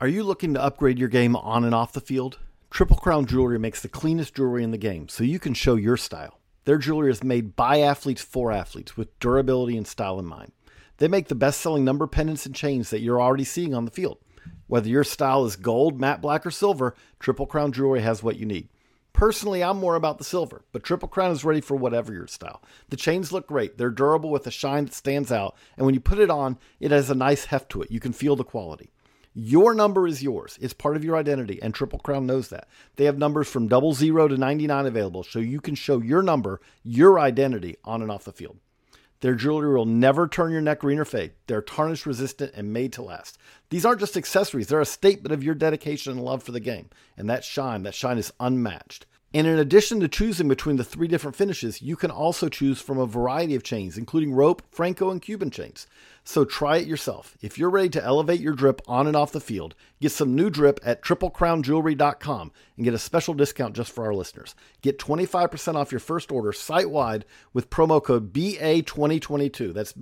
Are you looking to upgrade your game on and off the field? Triple Crown Jewelry makes the cleanest jewelry in the game, so you can show your style. Their jewelry is made by athletes for athletes with durability and style in mind. They make the best-selling number pendants and chains that you're already seeing on the field. Whether your style is gold, matte black, or silver, Triple Crown Jewelry has what you need. Personally, I'm more about the silver, but Triple Crown is ready for whatever your style. The chains look great. They're durable with a shine that stands out, and when you put it on, it has a nice heft to it. You can feel the quality. Your number is yours. It's part of your identity, and Triple Crown knows that. They have numbers from 00 to 99 available, so you can show your number, your identity, on and off the field. Their jewelry will never turn your neck green or fade. They're tarnish resistant and made to last. These aren't just accessories. They're a statement of your dedication and love for the game. And that shine is unmatched. And in addition to choosing between the 3 different finishes, you can also choose from a variety of chains, including rope, Franco, and Cuban chains. So try it yourself. If you're ready to elevate your drip on and off the field, get some new drip at triplecrownjewelry.com and get a special discount just for our listeners. Get 25% off your first order site-wide with promo code BA2022. That's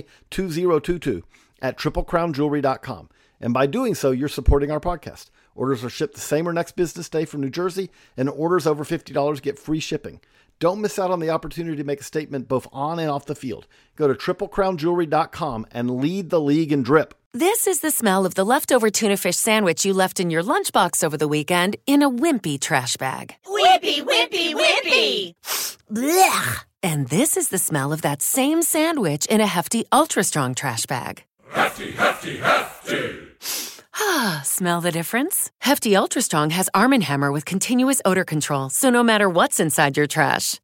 BA2022 at triplecrownjewelry.com. And by doing so, you're supporting our podcast. Orders are shipped the same or next business day from New Jersey, and orders over $50 get free shipping. Don't miss out on the opportunity to make a statement both on and off the field. Go to triplecrownjewelry.com and lead the league in drip. This is the smell of the leftover tuna fish sandwich you left in your lunchbox over the weekend in a wimpy trash bag. Wimpy, wimpy, wimpy! Blech! And this is the smell of that same sandwich in a hefty, ultra-strong trash bag. Hefty, hefty, hefty! Ah, smell the difference? Hefty Ultra Strong has Arm & Hammer with continuous odor control, so no matter what's inside your trash,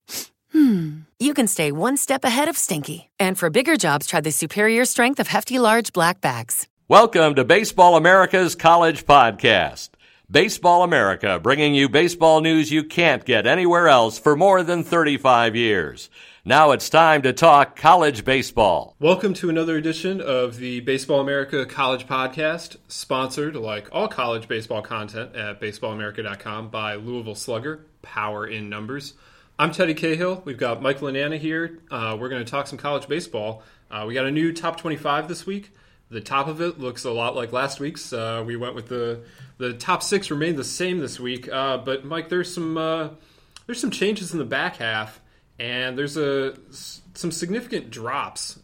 you can stay one step ahead of stinky. And for bigger jobs, try the superior strength of Hefty Large Black Bags. Welcome to Baseball America's College Podcast. Baseball America, bringing you baseball news you can't get anywhere else for more than 35 years. Now it's time to talk college baseball. Welcome to another edition of the Baseball America College Podcast, sponsored, like all college baseball content, at baseballamerica.com by Louisville Slugger, power in numbers. I'm Teddy Cahill. We've got Mike Lanana here. We're going to talk some college baseball. We got a new top 25 this week. The top of it looks a lot like last week's. We went with the top 6 remained the same this week. But Mike, there's some changes in the back half. And there's some significant drops.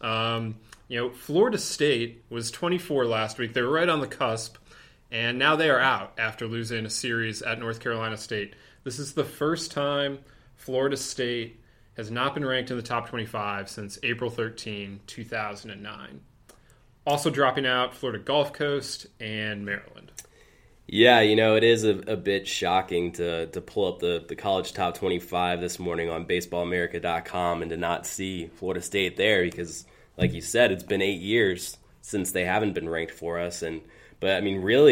Florida State was 24 last week. They were right on the cusp, and now they are out after losing a series at North Carolina State. This is the first time Florida State has not been ranked in the top 25 since April 13, 2009. Also dropping out, Florida Gulf Coast and Maryland. Yeah, it is a bit shocking to pull up the college top 25 this morning on baseballamerica.com and to not see Florida State there because, like you said, it's been 8 years since they haven't been ranked for us. But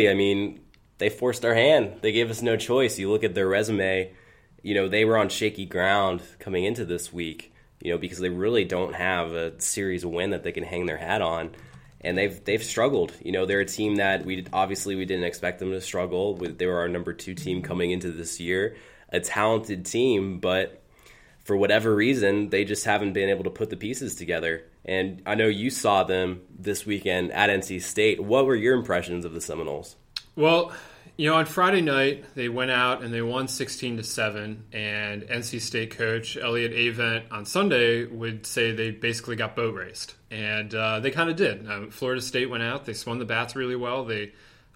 they forced our hand. They gave us no choice. You look at their resume, they were on shaky ground coming into this week, because they really don't have a series win that they can hang their hat on. And they've struggled. They're a team that we didn't expect them to struggle. They were our number 2 team coming into this year, a talented team, but for whatever reason, they just haven't been able to put the pieces together. And I know you saw them this weekend at NC State. What were your impressions of the Seminoles? Well, on Friday night, they went out and they won 16-7, and NC State coach Elliott Avent on Sunday would say they basically got boat raced, and they kind of did. Florida State went out, they swung the bats really well, they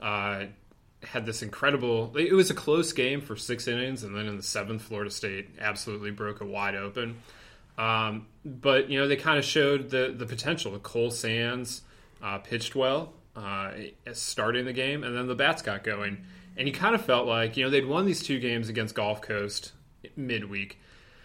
had this incredible, it was a close game for 6 innings, and then in the 7th, Florida State absolutely broke it wide open. But, they kind of showed the potential. Cole Sands pitched well. Starting the game, and then the bats got going, and you kind of felt like they'd won these 2 games against Gulf Coast midweek,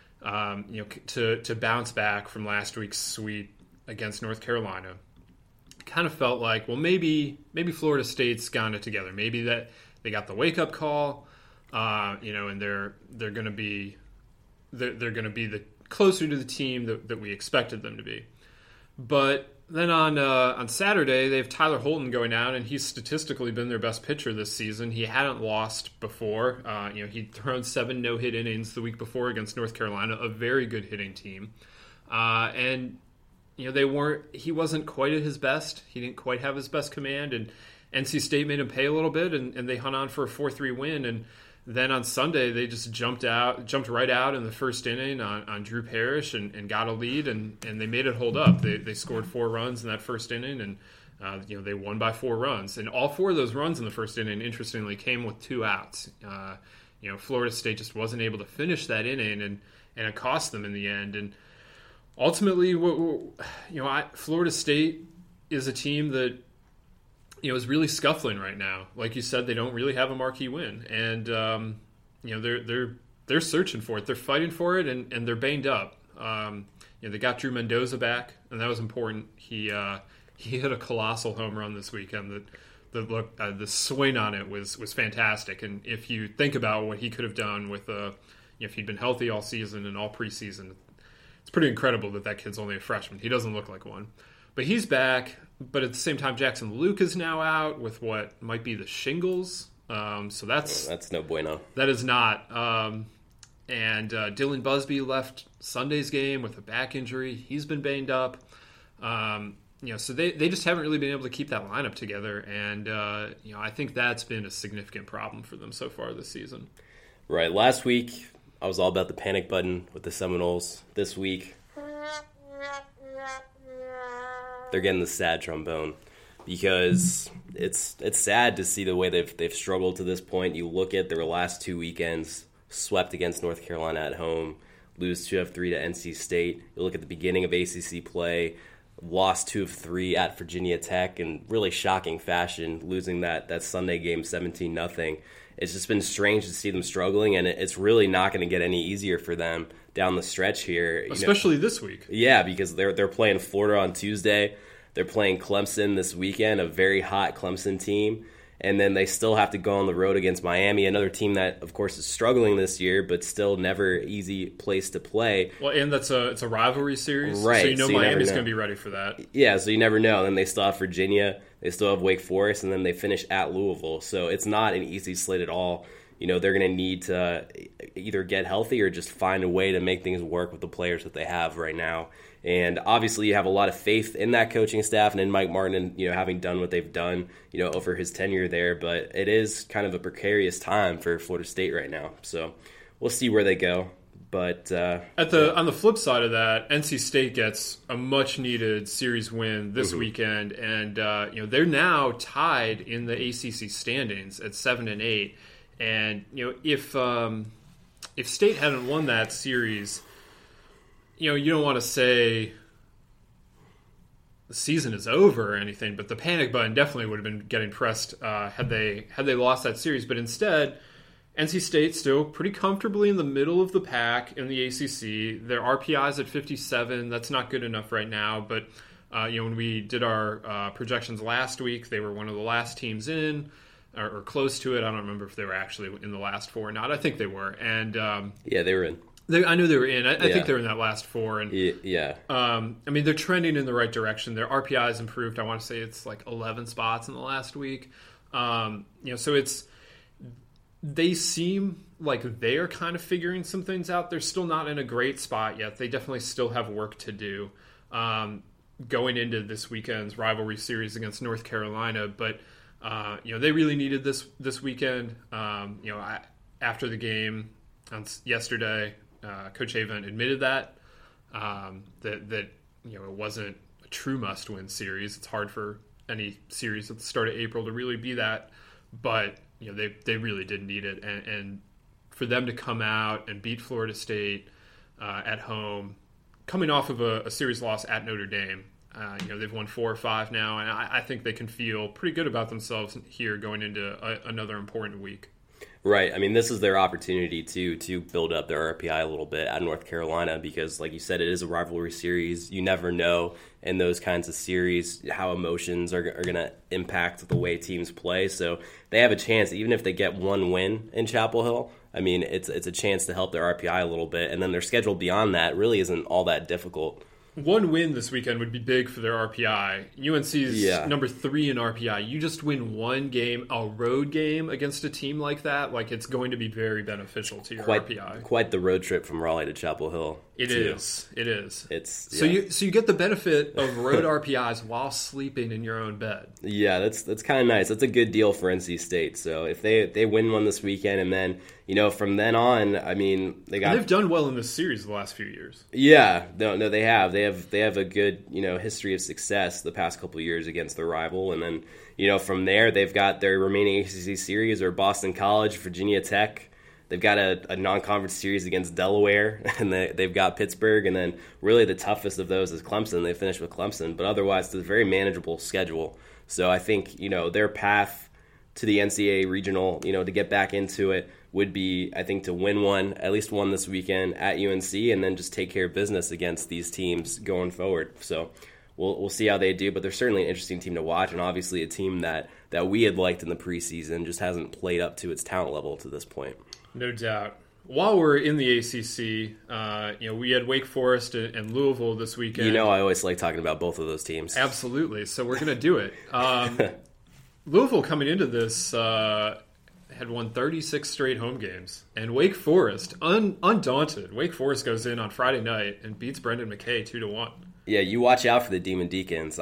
to bounce back from last week's sweep against North Carolina. Kind of felt like, well, maybe Florida State's gotten it together. Maybe that they got the wake up call, and they're going to be the closer to the team that we expected them to be, but. Then on Saturday, they have Tyler Holton going out, and he's statistically been their best pitcher this season. He hadn't lost before. He'd thrown 7 no-hit innings the week before against North Carolina, a very good hitting team. He wasn't quite at his best. He didn't quite have his best command, and NC State made them pay a little bit, and they hung on for a 4-3 win. And then on Sunday, they just jumped right out in the first inning on Drew Parrish and got a lead, and they made it hold up. They scored 4 runs in that first inning, and they won by 4 runs. And all 4 of those runs in the first inning, interestingly, came with 2 outs. Florida State just wasn't able to finish that inning, and it cost them in the end. And ultimately, Florida State is a team that is really scuffling right now. Like you said, they don't really have a marquee win, and they're searching for it. They're fighting for it, and they're banged up. They got Drew Mendoza back, and that was important. He hit a colossal home run this weekend. The swing on it was fantastic. And if you think about what he could have done with if he'd been healthy all season and all preseason, it's pretty incredible that kid's only a freshman. He doesn't look like one, but he's back. But at the same time, Jackson Luke is now out with what might be the shingles. So that's no bueno. That is not. And Dylan Busby left Sunday's game with a back injury. He's been banged up. So they just haven't really been able to keep that lineup together. And, I think that's been a significant problem for them so far this season. Right. Last week, I was all about the panic button with the Seminoles. This week, they're getting the sad trombone, because it's sad to see the way they've struggled to this point. You look at their last 2 weekends, swept against North Carolina at home, lose 2 of 3 to NC State. You look at the beginning of ACC play, lost 2 of 3 at Virginia Tech in really shocking fashion, losing that Sunday game 17-0. It's just been strange to see them struggling, and it's really not going to get any easier for them down the stretch here. Especially this week. Yeah, because they're playing Florida on Tuesday. They're playing Clemson this weekend, a very hot Clemson team. And then they still have to go on the road against Miami, another team that, of course, is struggling this year, but still never easy place to play. Well, and it's a rivalry series, right? So Miami's going to be ready for that. Yeah, so you never know. And then they still have Virginia, they still have Wake Forest, and then they finish at Louisville. So it's not an easy slate at all. They're going to need to either get healthy or just find a way to make things work with the players that they have right now. And obviously you have a lot of faith in that coaching staff and in Mike Martin, and having done what they've done, over his tenure there. But it is kind of a precarious time for Florida State right now. So we'll see where they go. But on the flip side of that, NC State gets a much needed series win this weekend, and they're now tied in the ACC standings at 7-8. And if State hadn't won that series, you don't want to say the season is over or anything, but the panic button definitely would have been getting pressed had they lost that series. But instead, NC State still pretty comfortably in the middle of the pack in the ACC. Their RPI's at 57. That's not good enough right now, but when we did our projections last week, they were one of the last teams in, or close to it. I don't remember if they were actually in the last 4 or not. I think they were. And yeah, they were in. I knew they were in. I think they were in that last 4. And yeah. They're trending in the right direction. Their RPI's improved. I want to say it's like 11 spots in the last week. So they seem like they are kind of figuring some things out. They're still not in a great spot yet. They definitely still have work to do going into this weekend's rivalry series against North Carolina. But they really needed this weekend. After the game on yesterday, Coach Avent admitted that it wasn't a true must-win series. It's hard for any series at the start of April to really be that, but they really did need it, and for them to come out and beat Florida State at home, coming off of a series loss at Notre Dame. They've won 4 or 5 now, and I think they can feel pretty good about themselves here going into another important week. Right. This is their opportunity to build up their RPI a little bit at North Carolina, because, like you said, it is a rivalry series. You never know in those kinds of series how emotions are going to impact the way teams play. So they have a chance, even if they get 1 win in Chapel Hill. It's a chance to help their RPI a little bit, and then their schedule beyond that really isn't all that difficult. One win this weekend would be big for their RPI. UNC's number 3 in RPI. You just win one game, a road game against a team like that, like it's going to be very beneficial to your RPI. Quite the road trip from Raleigh to Chapel Hill. It is. It's so you get the benefit of road RPIs while sleeping in your own bed. Yeah, that's kind of nice. That's a good deal for NC State. So if they win one this weekend, and then from then on, I mean they've done well in this series the last few years. Yeah, no, they have. They have a good history of success the past couple of years against their rival, and then from there they've got their remaining ACC series are Boston College, Virginia Tech. They've got a non-conference series against Delaware, and they've got Pittsburgh, and then really the toughest of those is Clemson. They finished with Clemson, but otherwise it's a very manageable schedule. So I think their path to the NCAA regional, to get back into it would be, I think, to win at least one this weekend at UNC, and then just take care of business against these teams going forward. So we'll see how they do, but they're certainly an interesting team to watch, and obviously a team that we had liked in the preseason just hasn't played up to its talent level to this point. No doubt. While we're in the ACC, we had Wake Forest and Louisville this weekend. I always like talking about both of those teams. Absolutely. So we're going to do it. Louisville coming into this had won 36 straight home games. And Wake Forest, undaunted, Wake Forest goes in on Friday night and beats Brendan McKay 2-1. Yeah, you watch out for the Demon Deacons.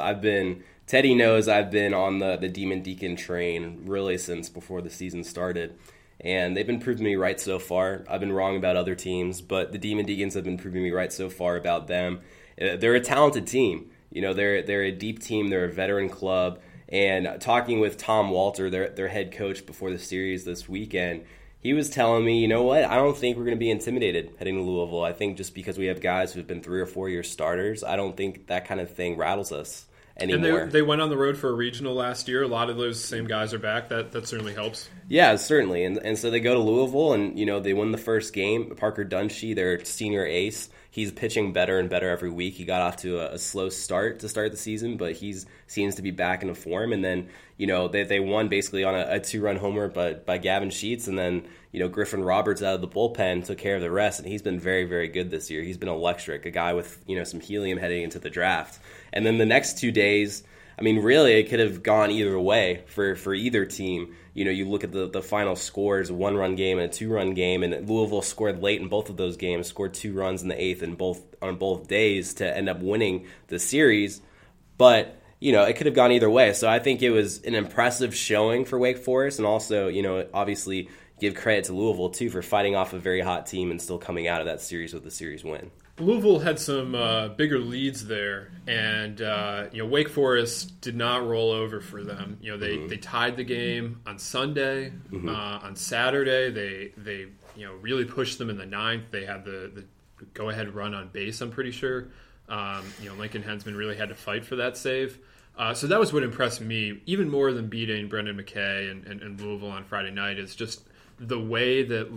Teddy knows I've been on the Demon Deacon train really since before the season started. And they've been proving me right so far. I've been wrong about other teams, but the Demon Deacons have been proving me right so far about them. They're a talented team. They're a deep team. They're a veteran club. And talking with Tom Walter, their head coach before the series this weekend, he was telling me, you know what, I don't think we're going to be intimidated heading to Louisville. I think just because we have guys who've been 3 or 4 year starters, I don't think that kind of thing rattles us anymore. And they went on the road for a regional last year. A lot of those same guys are back. That certainly helps. Yeah, certainly. And so they go to Louisville, and they win the first game. Parker Dunshee, their senior ace, he's pitching better and better every week. He got off to a slow start to start the season, but he seems to be back into form. And then they won basically on a 2-run homer by Gavin Sheets, and then Griffin Roberts out of the bullpen took care of the rest, and he's been very, very good this year. He's been electric, a guy with some helium heading into the draft. And then the next 2 days, I mean, really, it could have gone either way for either team. You look at the final scores, a 1-run game and a 2-run game, and Louisville scored late in both of those games, scored 2 runs in the 8th on both days to end up winning the series. But, it could have gone either way. So I think it was an impressive showing for Wake Forest, and also, obviously give credit to Louisville, too, for fighting off a very hot team and still coming out of that series with a series win. Louisville had some bigger leads there, and Wake Forest did not roll over for them. They tied the game on Sunday. Mm-hmm. On Saturday, they really pushed them in the 9th. They had the go-ahead run on base, I'm pretty sure. Lincoln Hensman really had to fight for that save. So that was what impressed me, even more than beating Brendan McKay and Louisville on Friday night, is just the way that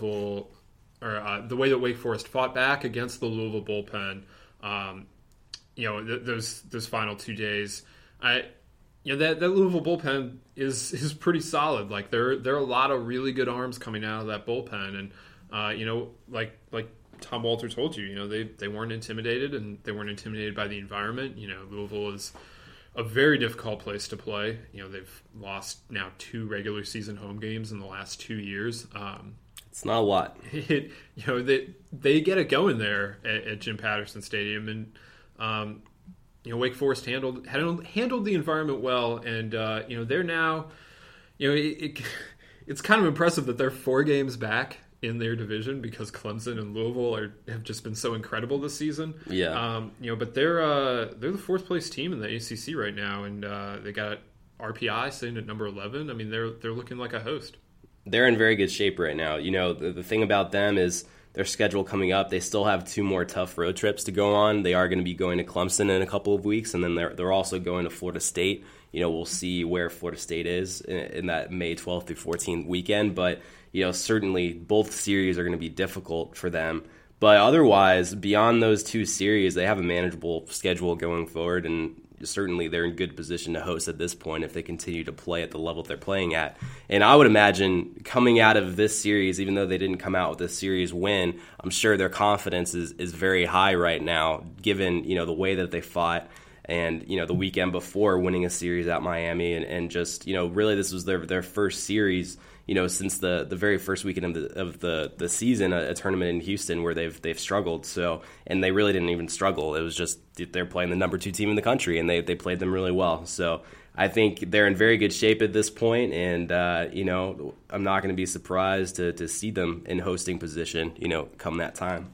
the way that Wake Forest fought back against the Louisville bullpen. Those final 2 days, that Louisville bullpen is pretty solid. Like there are a lot of really good arms coming out of that bullpen, and like Tom Walter told you, they weren't intimidated, and they weren't intimidated by the environment. Louisville is a very difficult place to play. They've lost now 2 regular season home games in the last 2 years. It's not a lot. They get it going there at Jim Patterson Stadium, and Wake Forest handled the environment well, and they're now, it's kind of impressive that they're 4 games back in their division because Clemson and Louisville have just been so incredible this season. Yeah. But they're the 4th place team in the ACC right now, and they got RPI sitting at number 11. I mean, they're looking like a host. They're in very good shape right now. The thing about them is their schedule coming up. They still have 2 more tough road trips to go on. They are going to be going to Clemson in a couple of weeks, and then they're also going to Florida State. We'll see where Florida State is in that May 12th through 14th weekend. But, certainly both series are going to be difficult for them. But otherwise, beyond those 2 series, they have a manageable schedule going forward. And, certainly they're in good position to host at this point if they continue to play at the level they're playing at. And I would imagine coming out of this series, even though they didn't come out with a series win, I'm sure their confidence is very high right now, given the way that they fought. And, the weekend before winning a series at Miami and just, really this was their first series, since the very first weekend of the season, a tournament in Houston where they've struggled. So, and they really didn't even struggle. It was just they're playing the number 2 team in the country, and they played them really well. So I think they're in very good shape at this point, and, I'm not going to be surprised to see them in hosting position, come that time.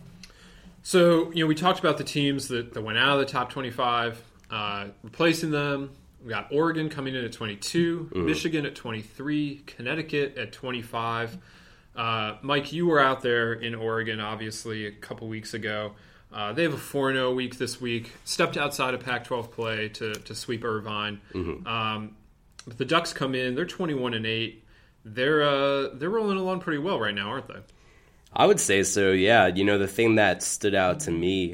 So, we talked about the teams that went out of the top 25, replacing them. We got Oregon coming in at 22, Michigan at 23, Connecticut at 25. Mike, you were out there in Oregon, obviously, a couple weeks ago. They have a 4-0 week this week, stepped outside of Pac-12 play to sweep Irvine. But the Ducks come in, they're 21-8. They're rolling along pretty well right now, aren't they? I would say so, yeah. The thing that stood out to me,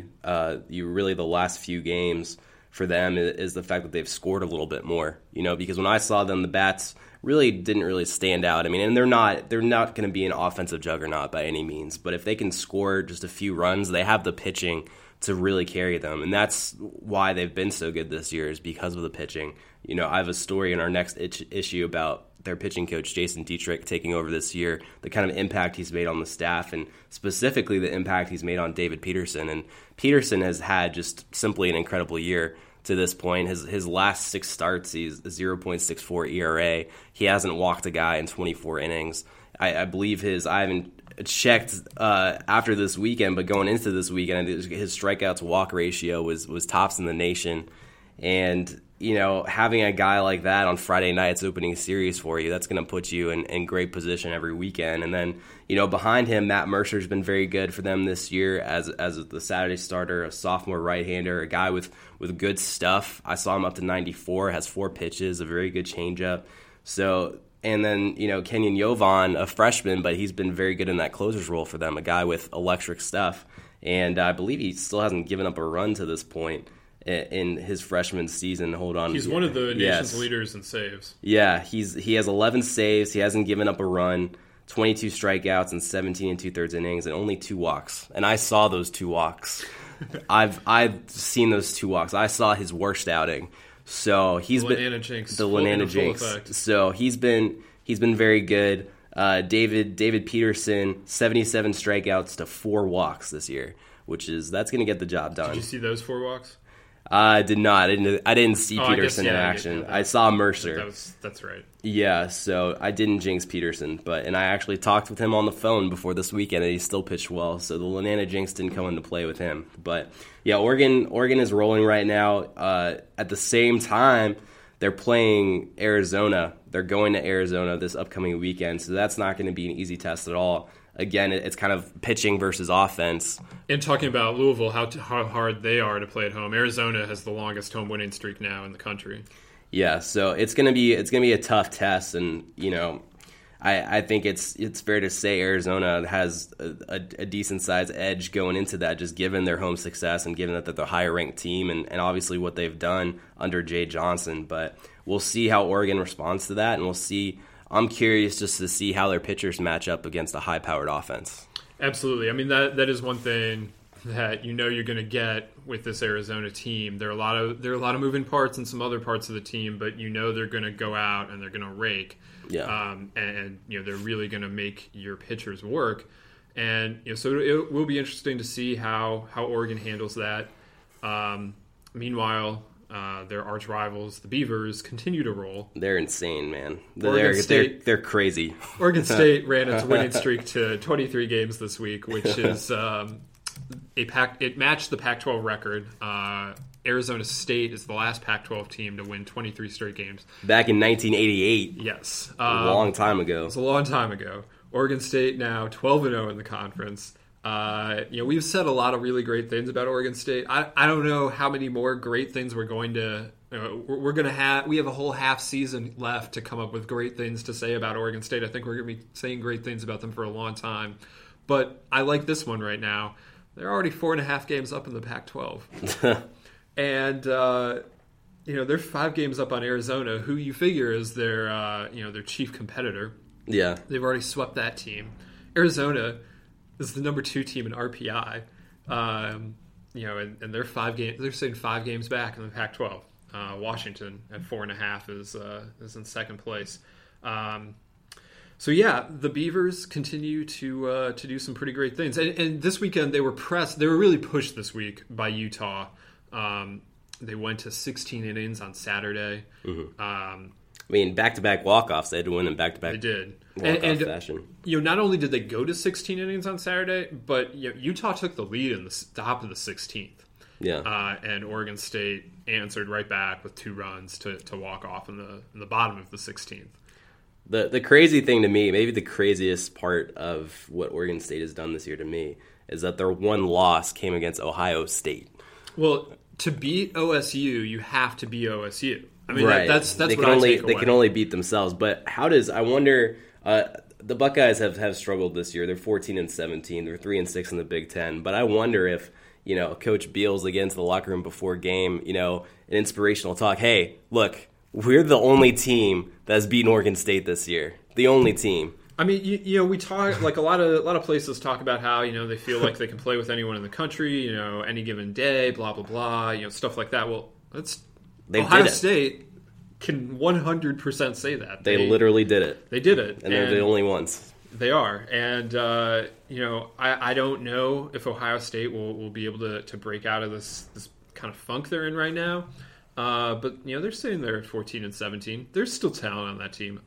the last few games for them is the fact that they've scored a little bit more. Because when I saw them, the bats really didn't stand out. I mean, and they're not going to be an offensive juggernaut by any means. But if they can score just a few runs, they have the pitching to really carry them, and that's why they've been so good this year, is because of the pitching. I have a story in our next issue about their pitching coach, Jason Dietrich, taking over this year, the kind of impact he's made on the staff, and specifically the impact he's made on David Peterson. And Peterson has had just simply an incredible year to this point. His last 6 starts, he's a 0.64 ERA. He hasn't walked a guy in 24 innings. I believe I haven't checked after this weekend, but going into this weekend, his strikeout to walk ratio was tops in the nation. And having a guy like that on Friday night's opening series for you, that's going to put you in great position every weekend. And then, behind him, Matt Mercer's been very good for them this year as the Saturday starter, a sophomore right-hander, a guy with good stuff. I saw him up to 94, has 4 pitches, a very good changeup. So, and then, Kenyon Yovan, a freshman, but he's been very good in that closer's role for them, a guy with electric stuff. And I believe he still hasn't given up a run to this point in his freshman season. Hold on. He's one of the nation's leaders in saves. Yeah, he has 11 saves. He hasn't given up a run, 22 strikeouts in 17 2/3 innings, and only 2 walks. And I saw those 2 walks. I've seen those 2 walks. I saw his worst outing. So he's the Lanana Jinx. So he's been very good. David Peterson, 77 strikeouts to 4 walks this year, that's going to get the job done. Did you see those 4 walks? I did not. I didn't see Peterson in action. I saw Mercer. That's right. Yeah, so I didn't jinx Peterson, and I actually talked with him on the phone before this weekend, and he still pitched well. So the Lanana jinx didn't come into play with him. But yeah, Oregon is rolling right now. At the same time, they're playing Arizona. They're going to Arizona this upcoming weekend, so that's not going to be an easy test at all. Again, it's kind of pitching versus offense. And talking about Louisville, how hard they are to play at home. Arizona has the longest home winning streak now in the country. Yeah, so it's gonna be a tough test, and I think it's fair to say Arizona has a decent sized edge going into that, just given their home success and given that they're the higher ranked team and obviously what they've done under Jay Johnson. But we'll see how Oregon responds to that, and we'll see. I'm curious just to see how their pitchers match up against a high-powered offense. Absolutely. I mean, that is one thing that you're going to get with this Arizona team. There are a lot of moving parts in some other parts of the team, but they're going to go out and they're going to rake. Yeah. And they're really going to make your pitchers work. And so it will be interesting to see how Oregon handles that. Meanwhile, their arch rivals, the Beavers, continue to roll. They're insane, man. They're crazy. Oregon State ran its winning streak to 23 games this week, which is it matched the Pac-12 record. Arizona State is the last Pac-12 team to win 23 straight games. Back in 1988. Yes. A long time ago. It was a long time ago. Oregon State now 12-0 in the conference. We've said a lot of really great things about Oregon State. I don't know how many more great things we're going to have. We have a whole half season left to come up with great things to say about Oregon State. I think we're going to be saying great things about them for a long time. But I like this one right now. They're already 4.5 games up in the Pac-12. And they're 5 games up on Arizona, who you figure is their chief competitor. Yeah. They've already swept that team. Arizona is the number 2 team in RPI. And they're 5 games. They're sitting 5 games back in the Pac-12. Washington at 4.5 is in second place. So yeah, the Beavers continue to do some pretty great things. And this weekend they were pressed. They were really pushed this week by Utah. They went to 16 innings on Saturday. Mm-hmm. Back-to-back walk-offs. They had to win in back-to-back. They did. Walk-off fashion. Not only did they go to 16 innings on Saturday, but Utah took the lead in the top of the 16th. Yeah. And Oregon State answered right back with 2 runs to walk off in the bottom of the 16th. The crazy thing to me, maybe the craziest part of what Oregon State has done this year to me, is that their one loss came against Ohio State. Well, to beat OSU, you have to be OSU. Right. That's they what can I take away. They can only beat themselves. But I wonder, the Buckeyes have struggled this year. They're 14-17. They're 3-6 in the Big Ten. But I wonder if, Coach Beals against the locker room before game, an inspirational talk. Hey, look, we're the only team that's beaten Oregon State this year. The only team. We talk, like a lot of places talk about how, they feel like they can play with anyone in the country, any given day, blah, blah, blah, stuff like that. Well, Ohio State can 100% say that. They literally did it. They did it. And they're the only ones. They are. And, I don't know if Ohio State will be able to break out of this kind of funk they're in right now. But they're sitting there at 14-17. There's still talent on that team.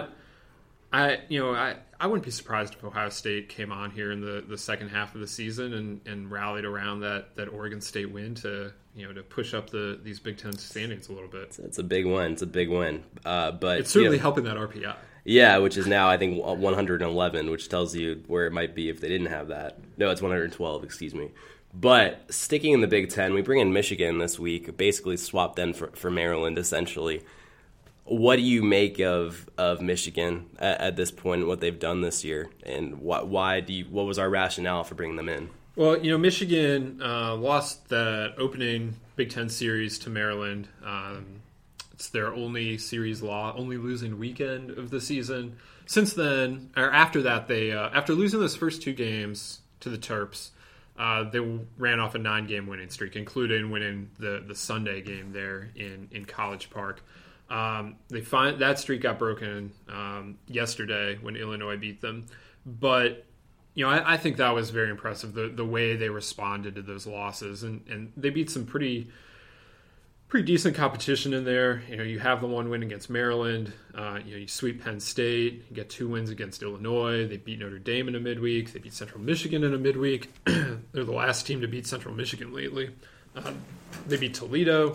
I wouldn't be surprised if Ohio State came on here in the second half of the season and rallied around that Oregon State win to push up these Big Ten standings a little bit. It's a big win. It's a big win. But it's certainly helping that RPI. Yeah, which is now I think 111, which tells you where it might be if they didn't have that. No, it's 112. Excuse me. But sticking in the Big Ten, we bring in Michigan this week, basically swapped them for Maryland, essentially. What do you make of Michigan at this point and what they've done this year? And what was our rationale for bringing them in? Well, Michigan lost that opening Big Ten series to Maryland. It's their only series only losing weekend of the season. Since then, or after that, they after losing those first 2 games to the Terps, they ran off a 9-game winning streak, including winning the Sunday game there in College Park. That streak got broken yesterday when Illinois beat them, but I think that was very impressive the way they responded to those losses, and they beat some pretty decent competition in there. You have the 1 win against Maryland. You sweep Penn State. You get 2 wins against Illinois. They beat Notre Dame in a midweek. They beat Central Michigan in a midweek. They're the last team to beat Central Michigan lately. They beat Toledo.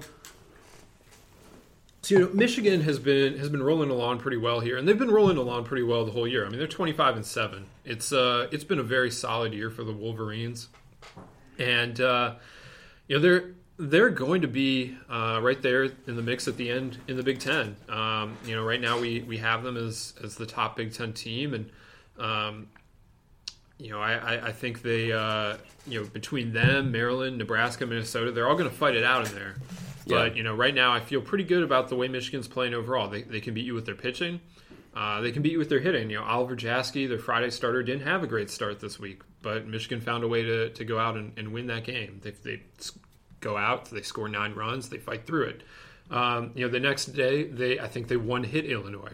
So Michigan has been rolling along pretty well here, and they've been rolling along pretty well the whole year. They're 25-7. It's been a very solid year for the Wolverines, and they're going to be right there in the mix at the end in the Big Ten. Right now we have them as the top Big Ten team, and I think they between them, Maryland, Nebraska, Minnesota, they're all going to fight it out in there. Yeah. But, right now I feel pretty good about the way Michigan's playing overall. They can beat you with their pitching. They can beat you with their hitting. Oliver Jaske, their Friday starter, didn't have a great start this week, but Michigan found a way to go out and win that game. They go out, they score 9 runs, they fight through it. The next day, I think they one-hit Illinois.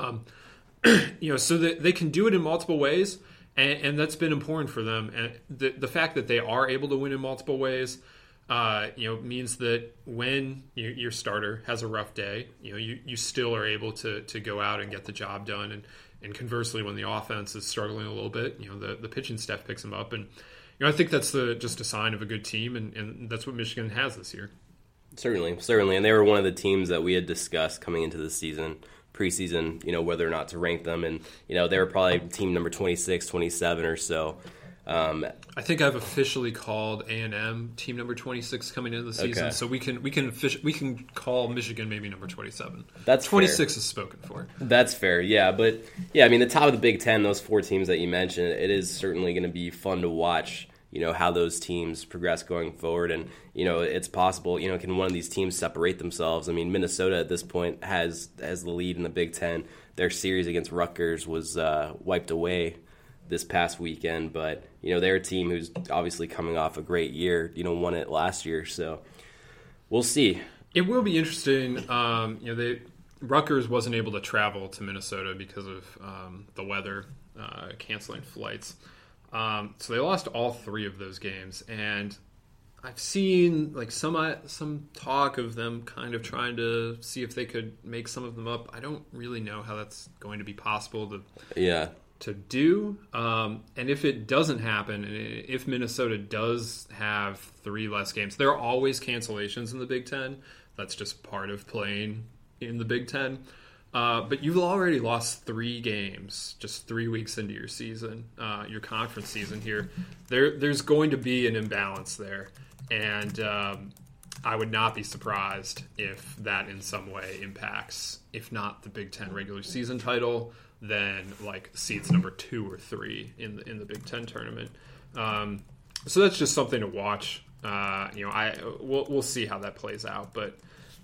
So they can do it in multiple ways, and that's been important for them. And the fact that they are able to win in multiple ways means that when your starter has a rough day, you still are able to go out and get the job done. And conversely, when the offense is struggling a little bit, the pitching staff picks them up. And I think that's just a sign of a good team, and that's what Michigan has this year. Certainly. And they were one of the teams that we had discussed coming into the season, preseason, whether or not to rank them. And, they were probably team number 26, 27 or so. I think I've officially called A&M team number 26 coming into the season, so we can call Michigan maybe number 27. That's 26 fair. is spoken for. That's fair, yeah. But the top of the Big Ten, those 4 teams that you mentioned, it is certainly going to be fun to watch. how those teams progress going forward. And, it's possible, can one of these teams separate themselves? I mean, Minnesota at this point has the lead in the Big Ten. Their series against Rutgers was wiped away this past weekend, but, they're a team who's obviously coming off a great year, won it last year. So we'll see. It will be interesting. Rutgers wasn't able to travel to Minnesota because of the weather, canceling flights. So they lost all 3 of those games, and I've seen like some talk of them kind of trying to see if they could make some of them up. I don't really know how that's going to be possible to do. And if it doesn't happen, and if Minnesota does have 3 less games, there are always cancellations in the Big Ten. That's just part of playing in the Big Ten. But you've already lost 3 games just 3 weeks into your season, your conference season here. There's going to be an imbalance there. And I would not be surprised if that in some way impacts, if not the Big Ten regular season title, then like seeds number 2 or 3 in the Big Ten tournament. So that's just something to watch. We'll see how that plays out, but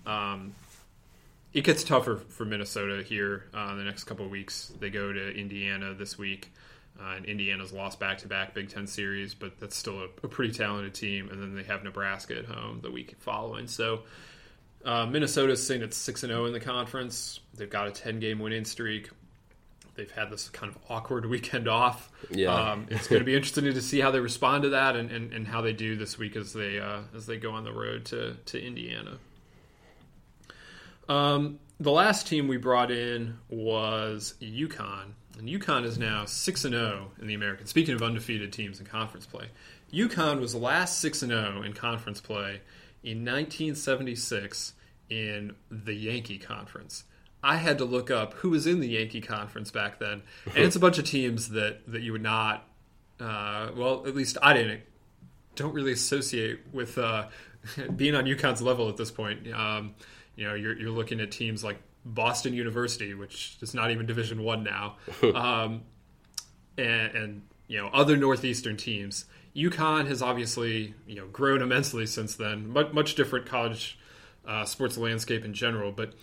it gets tougher for Minnesota here in the next couple of weeks. They go to Indiana this week, and Indiana's lost back-to-back Big Ten series, but that's still a pretty talented team. And then they have Nebraska at home the week following. So Minnesota's sitting at 6-0 in the conference. They've got a 10-game winning streak. They've had this kind of awkward weekend off. Yeah. It's going to be interesting to see how they respond to that and how they do this week as they go on the road to Indiana. The last team we brought in was UConn, and UConn is now 6-0 in the American. Speaking of undefeated teams in conference play, UConn was the last 6-0 in conference play in 1976 in the Yankee Conference. I had to look up who was in the Yankee Conference back then, and it's a bunch of teams that you would not, at least I don't really associate with being on UConn's level at this point. You're looking at teams like Boston University, which is not even Division I now, and other Northeastern teams. UConn has obviously grown immensely since then. Much different college sports landscape in general, but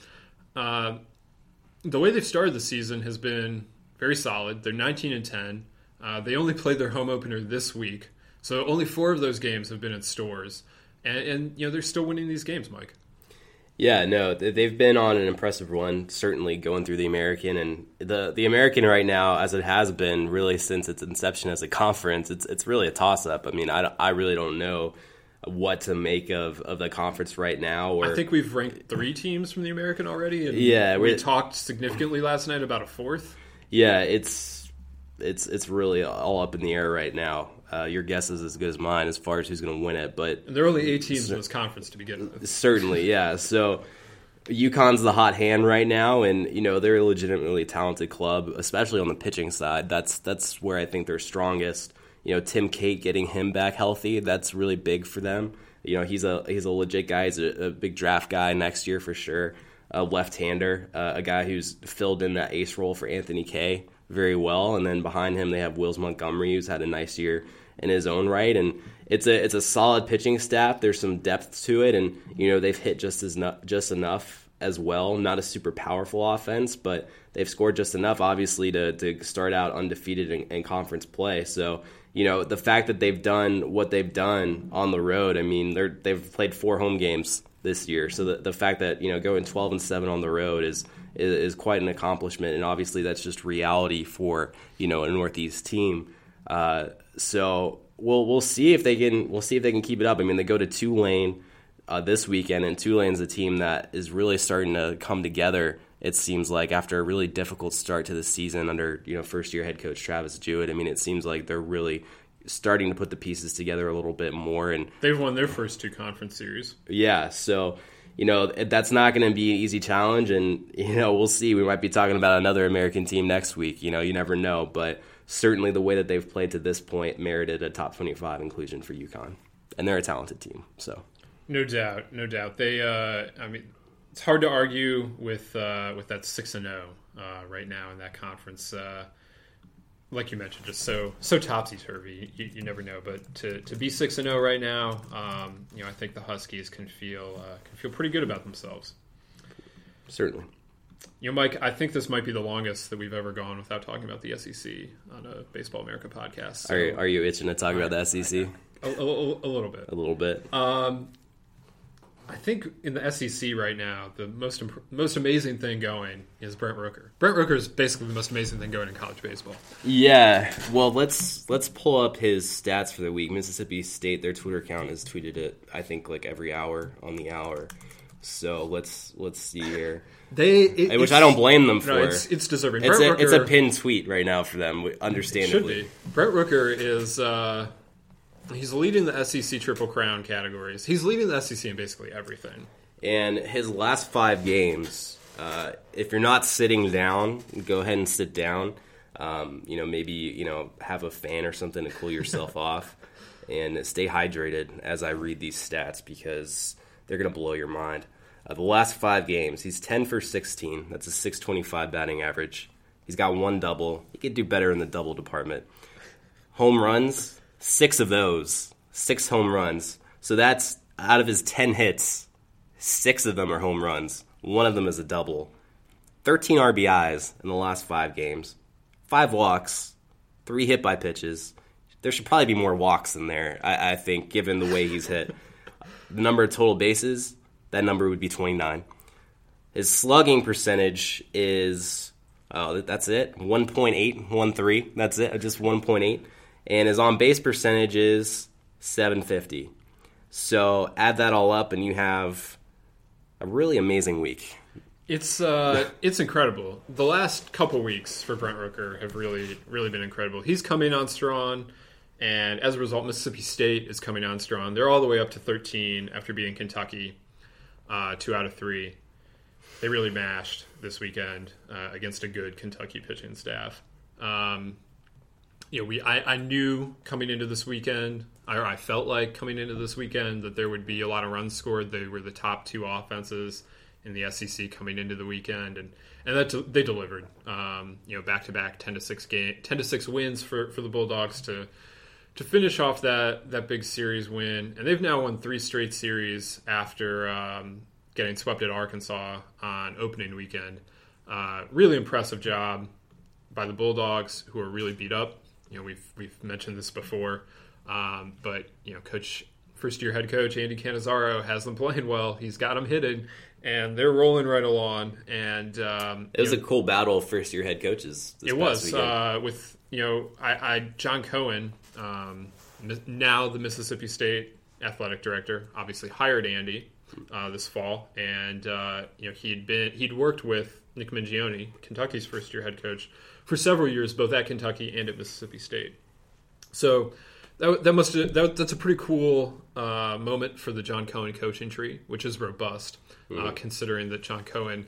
the way they've started the season has been very solid. They're 19-10. They only played their home opener this week, so only 4 of those games have been in Stores, and they're still winning these games, Mike. Yeah, no, they've been on an impressive run, certainly going through the American. And the American right now, as it has been really since its inception as a conference, it's really a toss-up. I mean, I really don't know what to make of the conference right now. I think we've ranked 3 teams from the American already. And we talked significantly last night about a 4th. Yeah, it's really all up in the air right now. Your guess is as good as mine as far as who's going to win it. But and there are only 8 teams in this conference to begin with. Certainly, yeah. So UConn's the hot hand right now, and they're a legitimately talented club, especially on the pitching side. That's where I think they're strongest. Tim Cate, getting him back healthy, that's really big for them. He's a legit guy. He's a big draft guy next year for sure. A left-hander, a guy who's filled in that ace role for Anthony Kay very well, and then behind him they have Wills Montgomery, who's had a nice year in his own right, and it's a solid pitching staff. There's some depth to it, and they've hit just enough as well. Not a super powerful offense, but they've scored just enough, obviously, to start out undefeated in conference play. So the fact that they've done what they've done on the road, I mean, they've played 4 home games this year. So the fact that going 12-7 on the road is quite an accomplishment, and obviously that's just reality for a Northeast team. So we'll see if they can keep it up. I mean, they go to Tulane this weekend, and Tulane's a team that is really starting to come together. It seems like after a really difficult start to the season under first year head coach Travis Jewett. I mean, it seems like they're really starting to put the pieces together a little bit more, and they've won their first 2 conference series. Yeah, so that's not going to be an easy challenge, and we'll see. We might be talking about another American team next week. You never know, but certainly the way that they've played to this point merited a top 25 inclusion for UConn, and they're a talented team. So no doubt. They, it's hard to argue with that 6-0 right now in that conference. like you mentioned, just so topsy-turvy. You never know. But to be 6-0 right now, I think the Huskies can feel pretty good about themselves. Certainly. Mike, I think this might be the longest that we've ever gone without talking about the SEC on a Baseball America podcast. So, are you itching to talk about the SEC? A little bit. A little bit. I think in the SEC right now, the most amazing thing going is Brent Rooker. Brent Rooker is basically the most amazing thing going in college baseball. Yeah. Well, let's pull up his stats for the week. Mississippi State, their Twitter account has tweeted it, I think, like every hour on the hour. So let's see here. Which I don't blame them for. No, it's deserving. It's a pinned tweet right now for them, understandably. It should be. Brent Rooker is he's leading the SEC Triple Crown categories. He's leading the SEC in basically everything. And his last 5 games, if you're not sitting down, go ahead and sit down. Maybe have a fan or something to cool yourself off, and stay hydrated as I read these stats because they're going to blow your mind. The last 5 games, he's 10 for 16. That's a .625 batting average. He's got 1 double. He could do better in the double department. Home runs, 6 of those. 6 home runs. So that's out of his 10 hits, 6 of them are home runs. 1 of them is a double. 13 RBIs in the last 5 games. 5 walks, 3 hit by pitches. There should probably be more walks in there, I think, given the way he's hit. The number of total bases, that number would be 29. His slugging percentage is, that's it, 1.813. That's it, just 1.8. And his on-base percentage is 750. So add that all up, and you have a really amazing week. It's incredible. The last couple weeks for Brent Rooker have really, really been incredible. He's coming on strong. And as a result, Mississippi State is coming on strong. They're all the way up to 13 after beating Kentucky 2 out of 3. They really mashed this weekend against a good Kentucky pitching staff. I knew coming into this weekend, or I felt like coming into this weekend, that there would be a lot of runs scored. They were the top 2 offenses in the SEC coming into the weekend, and that they delivered. Back-to-back 10-6 wins for the Bulldogs to finish off that big series win. And they've now won 3 straight series after getting swept at Arkansas on opening weekend. Really impressive job by the Bulldogs, who are really beat up. We've mentioned this before, but first-year head coach Andy Cannizaro has them playing well. He's got them hitting, and they're rolling right along. And it was a cool battle of first-year head coaches. It was with John Cohen. Now the Mississippi State athletic director obviously hired Andy this fall, and he'd worked with Nick Mingione, Kentucky's first-year head coach, for several years, both at Kentucky and at Mississippi State. So that's a pretty cool moment for the John Cohen coaching tree, which is robust, considering that John Cohen,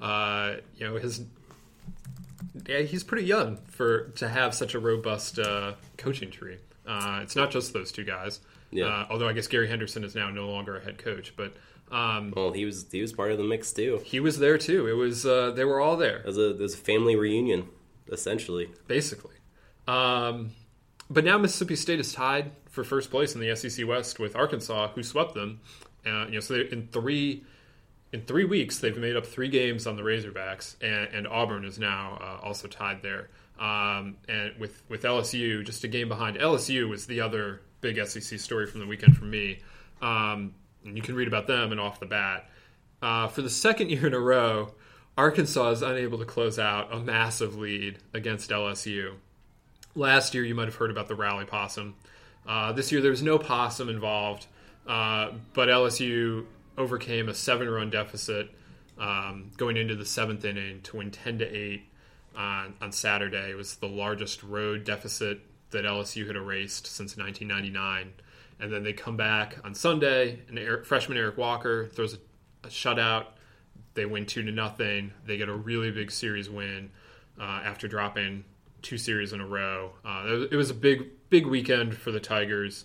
he's pretty young to have such a robust coaching tree. It's not just those 2 guys. Yeah. Although I guess Gary Henderson is now no longer a head coach, but he was part of the mix too. He was there too. It was they were all there. It was a family reunion, essentially. Basically. But now Mississippi State is tied for first place in the SEC West with Arkansas, who swept them. So in 3 weeks, they've made up 3 games on the Razorbacks, and Auburn is now also tied there. And with LSU, just a game behind. LSU was the other big SEC story from the weekend for me. And you can read about them and off the bat. For the second year in a row, Arkansas is unable to close out a massive lead against LSU. Last year, you might have heard about the Rally Possum. This year, there was no possum involved, but LSU overcame a 7-run deficit going into the 7th inning to win 10-8 on Saturday. It was the largest road deficit that LSU had erased since 1999. And then they come back on Sunday, and freshman Eric Walker throws a shutout. They win 2-0. They get a really big series win after dropping 2 series in a row. It was a big weekend for the Tigers.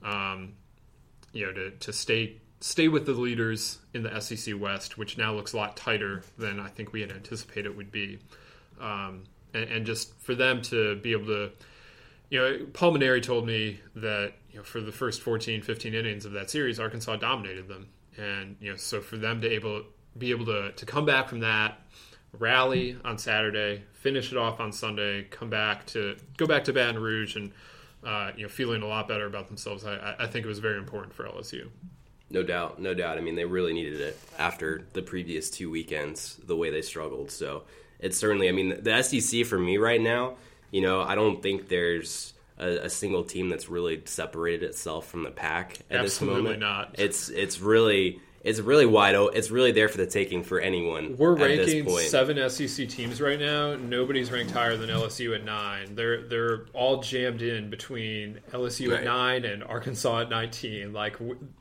To stay with the leaders in the SEC West, which now looks a lot tighter than I think we had anticipated it would be. and just for them to be able to, Paul Maneri told me that for the first 14, 15 innings of that series, Arkansas dominated them, and so for them to be able to come back from that, rally on Saturday, finish it off on Sunday, go back to Baton Rouge, and feeling a lot better about themselves. I think it was very important for LSU. No doubt. I mean, they really needed it after the previous 2 weekends, the way they struggled. So it's certainly, I mean, the SEC for me right now, I don't think there's a single team that's really separated itself from the pack at this moment. Not. It's really wide open. It's really there for the taking for anyone. We're at ranking this point. 7 SEC teams right now. Nobody's ranked higher than LSU at 9. They're all jammed in between LSU at 9 and Arkansas at 19. Like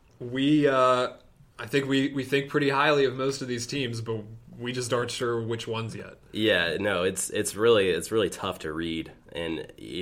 I think we think pretty highly of most of these teams, but we just aren't sure which ones yet. Yeah, no, it's really tough to read, and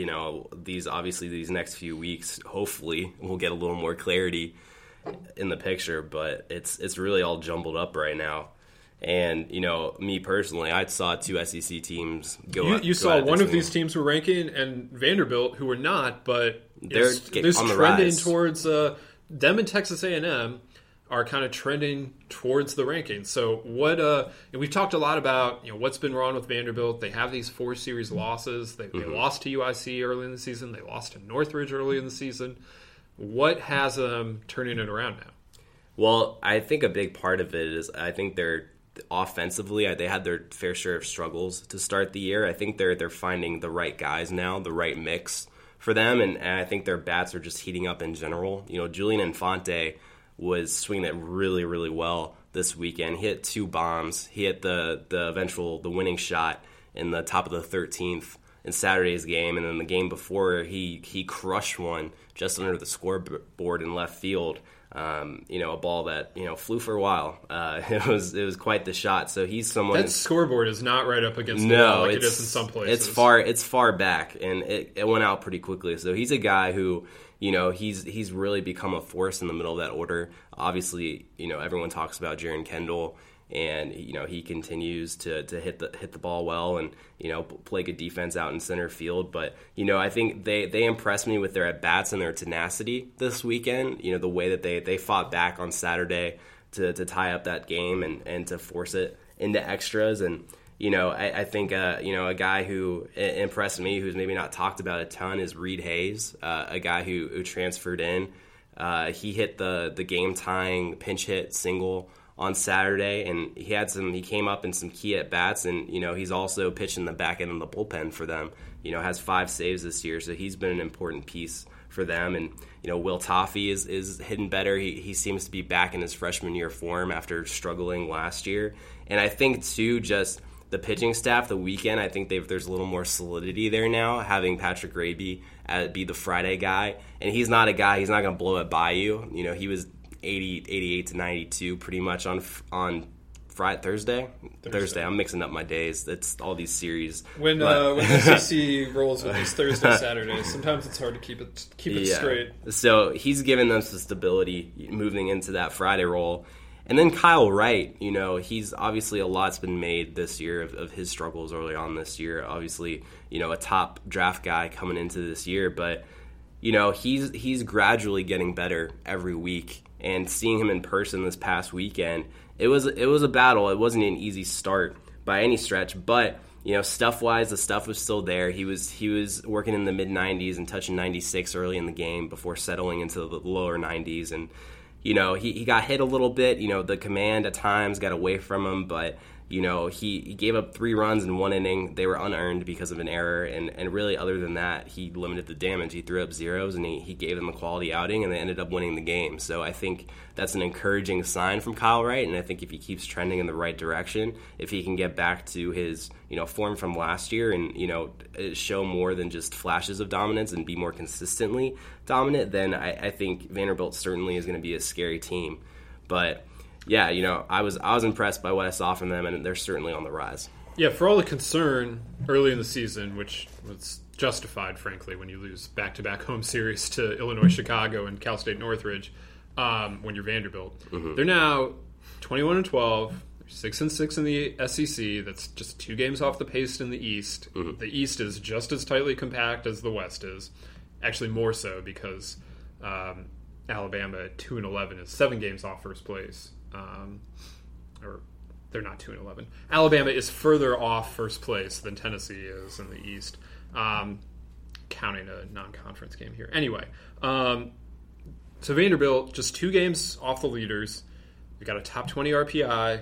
these next few weeks, hopefully, we'll get a little more clarity in the picture, but it's really all jumbled up right now. And me personally, I saw 2 SEC teams go. You saw one of these teams were ranking, and Vanderbilt, who were not, but they're on the trending rise towards them and Texas A&M are kind of trending towards the rankings. So what? And we've talked a lot about what's been wrong with Vanderbilt. They have these 4 series losses. They lost to UIC early in the season. They lost to Northridge early in the season. What has them turning it around now? Well, I think a big part of it is I think they're offensively, they had their fair share of struggles to start the year. I think they're finding the right guys now, the right mix for them, and I think their bats are just heating up in general. Julian Infante was swinging it really, really well this weekend. He hit 2 bombs. He hit the winning shot in the top of the 13th in Saturday's game, and then the game before he crushed one just under the scoreboard in left field. A ball that flew for a while. It was quite the shot. So he's someone. That scoreboard is not right up against the wall like it is in some places. It's far back, and it went out pretty quickly. So he's a guy who he's really become a force in the middle of that order. Obviously, everyone talks about Jaron Kendall, and he continues to hit the ball well and play good defense out in center field. But I think they impressed me with their at bats and their tenacity this weekend. The way that they fought back on Saturday to tie up that game and to force it into extras. And I think a guy who impressed me, who's maybe not talked about a ton, is Reed Hayes, a guy who transferred in. He hit the game tying pinch hit single on Saturday, and he came up in some key at bats, and he's also pitching the back end of the bullpen for them. Has 5 saves this year, so he's been an important piece for them. And Will Toffee is hitting better. He seems to be back in his freshman year form after struggling last year. And I think too, just the pitching staff, the weekend, I think there's a little more solidity there now, having Patrick Raby be the Friday guy, and he's not going to blow it by you. He was 88 to 92 pretty much on Thursday. I'm mixing up my days. It's all these series. When the SEC rolls with these Thursday Saturdays, sometimes it's hard to keep it straight. So he's given them some stability moving into that Friday roll. And then Kyle Wright, he's obviously a lot's been made this year of his struggles early on this year. Obviously, a top draft guy coming into this year, but he's gradually getting better every week. And seeing him in person this past weekend, it was a battle. It wasn't an easy start by any stretch, but stuff wise, the stuff was still there. He was working in the mid 90s and touching 96 early in the game before settling into the lower 90s. And he got hit a little bit. The command at times got away from him, but he gave up 3 runs in 1 inning. They were unearned because of an error, and really other than that, he limited the damage. He threw up zeros, and he gave them a quality outing, and they ended up winning the game. So I think that's an encouraging sign from Kyle Wright, and I think if he keeps trending in the right direction, if he can get back to his form from last year and show more than just flashes of dominance and be more consistently dominant, then I think Vanderbilt certainly is going to be a scary team. But yeah, I was impressed by what I saw from them, and they're certainly on the rise. Yeah, for all the concern early in the season, which was justified, frankly, when you lose back-to-back home series to Illinois Chicago and Cal State Northridge, when you're Vanderbilt. Mm-hmm. They're now 21-12, 6-6 in the SEC. That's just 2 games off the pace in the East. Mm-hmm. The East is just as tightly compact as the West is. Actually, more so because Alabama at 2-11 is 7 games off first place. Or they're not 2-11. Alabama is further off first place than Tennessee is in the East, counting a non-conference game here. Anyway, so Vanderbilt just 2 games off the leaders. We've got a top 20 RPI.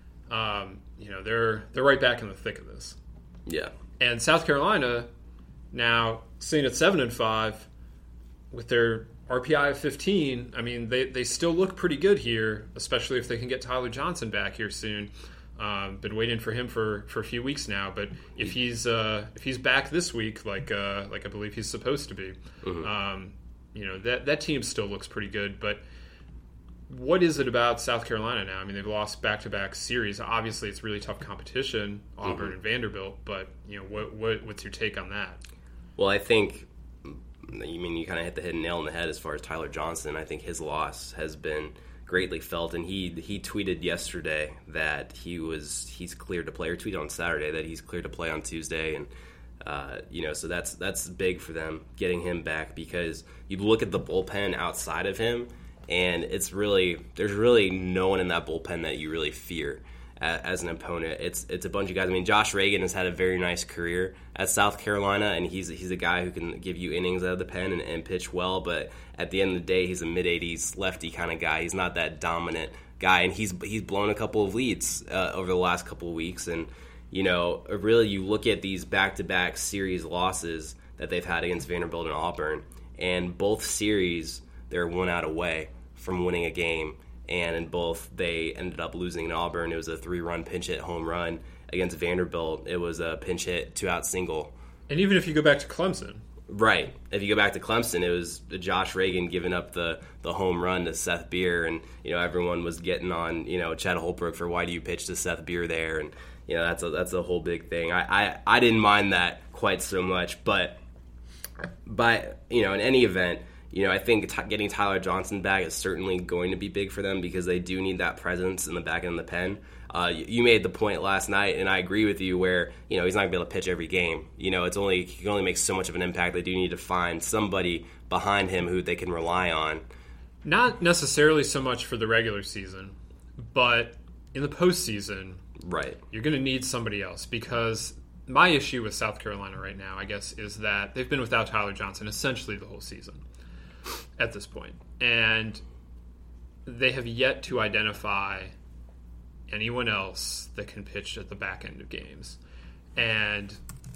They're right back in the thick of this. Yeah. And South Carolina now sitting at 7-5 with their RPI of 15. I mean, they still look pretty good here, especially if they can get Tyler Johnson back here soon. Been waiting for him for a few weeks now, but if he's back this week, like I believe he's supposed to be, mm-hmm. That team still looks pretty good. But what is it about South Carolina now? I mean, they've lost back-to-back series. Obviously, it's really tough competition, Auburn mm-hmm. and Vanderbilt. But what's your take on that? Well, I think you kind of hit the nail on the head as far as Tyler Johnson. I think his loss has been greatly felt, and he tweeted yesterday that he's cleared to play, or tweeted on Saturday that he's cleared to play on Tuesday, and so that's big for them getting him back, because you look at the bullpen outside of him, and there's really no one in that bullpen that you really fear as an opponent. It's a bunch of guys. I mean, Josh Reagan has had a very nice career at South Carolina, and he's a guy who can give you innings out of the pen and pitch well, but at the end of the day, he's a mid-80s lefty kind of guy. He's not that dominant guy, and he's blown a couple of leads over the last couple of weeks, and really you look at these back-to-back series losses that they've had against Vanderbilt and Auburn, and both series they're 1 out away from winning a game. And in both, they ended up losing in Auburn. It was a 3-run pinch hit home run. Against Vanderbilt, it was a pinch hit 2-out single. And even if you go back to Clemson. Right. If you go back to Clemson, it was Josh Reagan giving up the home run to Seth Beer. And, everyone was getting on, Chad Holbrook for why do you pitch to Seth Beer there? And, that's a whole big thing. I didn't mind that quite so much. But, in any event, I think getting Tyler Johnson back is certainly going to be big for them, because they do need that presence in the back end of the pen. You made the point last night, and I agree with you, where he's not going to be able to pitch every game. He can only make so much of an impact. They do need to find somebody behind him who they can rely on. Not necessarily so much for the regular season, but in the postseason, right? You're going to need somebody else, because my issue with South Carolina right now, I guess, is that they've been without Tyler Johnson essentially the whole season at this point, and they have yet to identify anyone else that can pitch at the back end of games. And